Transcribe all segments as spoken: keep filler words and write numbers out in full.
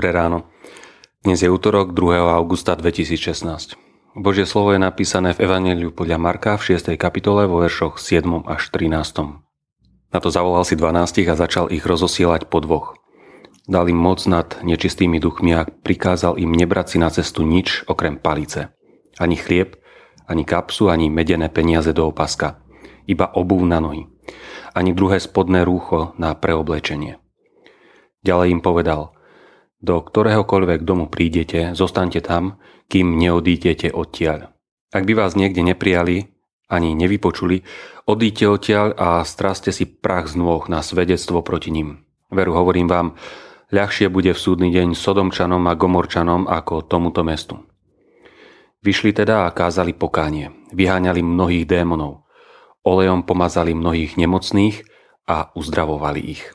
Dobré ráno. Dnes je útorok druhého augusta dvetisícšestnásť. Božie slovo je napísané v Evanjeliu podľa Marka v šiestej kapitole vo veršoch siedmom až trinástom. Na to zavolal si dvanástich a začal ich rozosielať po dvoch. Dal im moc nad nečistými duchmi a prikázal im nebrať si na cestu nič okrem palice. Ani chlieb, ani kapsu, ani medené peniaze do opaska. Iba obuv na nohy. Ani druhé spodné rúcho na preoblečenie. Ďalej im povedal: do ktoréhokoľvek domu prídete, zostaňte tam, kým neodídete odtiaľ. Ak by vás niekde neprijali, ani nevypočuli, odíďte odtiaľ a straste si prach z nôh na svedectvo proti nim. Veru, hovorím vám, ľahšie bude v súdny deň Sodomčanom a Gomorčanom ako tomuto mestu. Vyšli teda a kázali pokánie, vyháňali mnohých démonov, olejom pomazali mnohých nemocných a uzdravovali ich.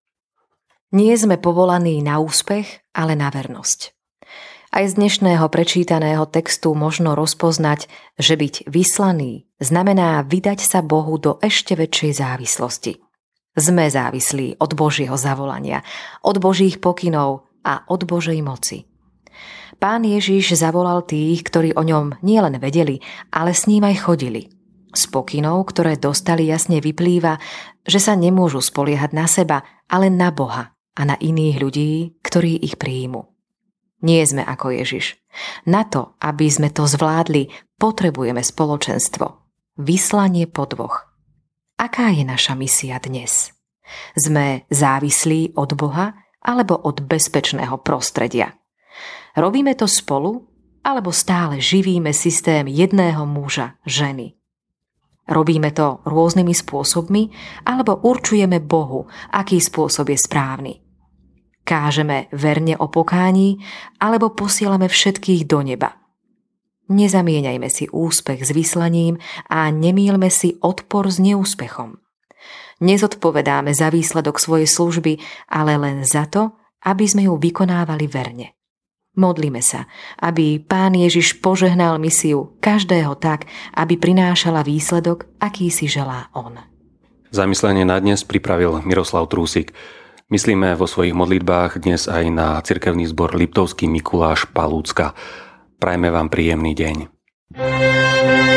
Nie sme povolaní na úspech, ale na vernosť. Aj z dnešného prečítaného textu možno rozpoznať, že byť vyslaný znamená vydať sa Bohu do ešte väčšej závislosti. Sme závislí od Božieho zavolania, od Božích pokynov a od Božej moci. Pán Ježiš zavolal tých, ktorí o ňom nielen vedeli, ale s ním aj chodili. Z pokynov, ktoré dostali, jasne vyplýva, že sa nemôžu spoliehať na seba, ale na Boha a na iných ľudí, ktorí ich prijímu. Nie sme ako Ježiš. Na to, aby sme to zvládli, potrebujeme spoločenstvo. Vyslanie po dvoch. Aká je naša misia dnes? Sme závislí od Boha alebo od bezpečného prostredia? Robíme to spolu alebo stále živíme systém jedného muža, ženy? Robíme to rôznymi spôsobmi alebo určujeme Bohu, aký spôsob je správny? Kážeme verne o pokání alebo posielame všetkých do neba? Nezamieňajme si úspech s vyslaním a nemýlme si odpor s neúspechom. Nezodpovedáme za výsledok svojej služby, ale len za to, aby sme ju vykonávali verne. Modlíme sa, aby Pán Ježiš požehnal misiu každého tak, aby prinášala výsledok, aký si želá on. Zamyslenie na dnes pripravil Miroslav Trúsik. Myslíme vo svojich modlitbách dnes aj na cirkevný zbor Liptovský Mikuláš Palúcka. Prajme vám príjemný deň.